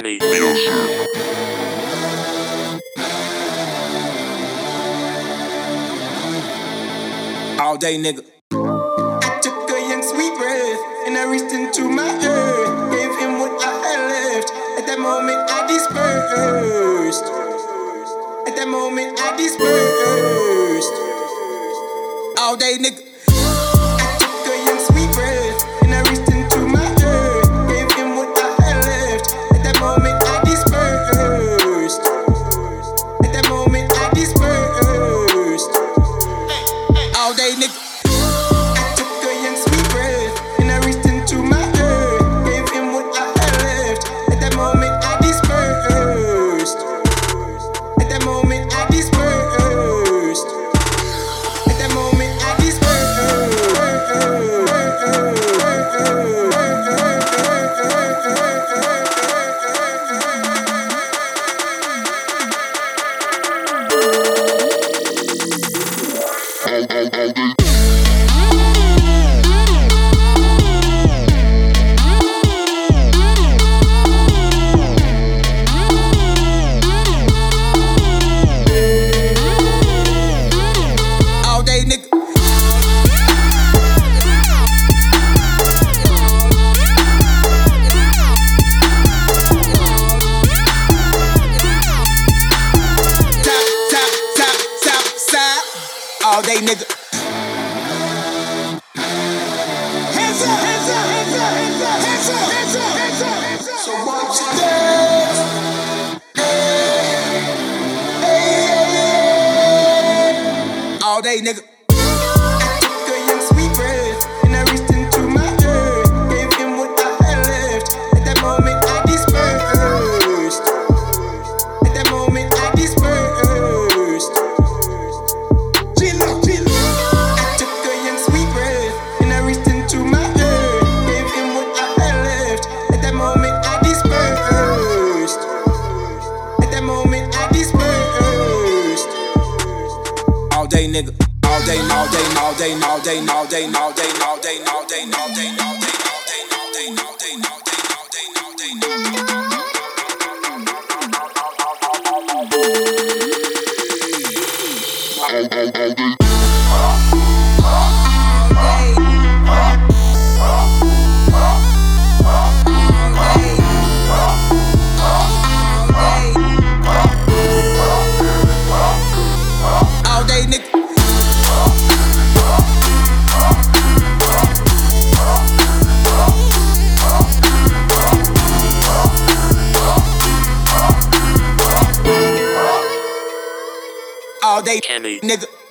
Kenny Music. All day, nigga. I took a young sweet breath and I reached into my earth. Gave him what I had left. At that moment I dispersed. At that moment I dispersed. All day, nigga. I took a young sweet breath and I reached into my earth. Gave him what I had left. At that moment I dispersed. At that moment I dispersed. All day, nigga. I took a young sweet breath and I reached into my earth. Gave him what I had left. At that moment I dispersed. At that moment I dispersed. At that moment I all day, nigga. Top, side. All day, nigga. Hands up, hands up, hands up, hands up, hands up, hands up, hands up, hands up. So watch your dance. All day, nigga. I took a young sweet breath and I reached into my earth. Gave him what I had left. At that moment I dispersed. At that moment I dispersed. I took a young sweet breath and I reached into my earth. Gave him what I had left. At that moment I dispersed. At that moment I dispersed. All day, nigga. All day, all day, all day, all day, all day, all day, all day, all day, all day, all day, all day, all day, all day, all day. All day, nigga. All day, Kenny. nigga.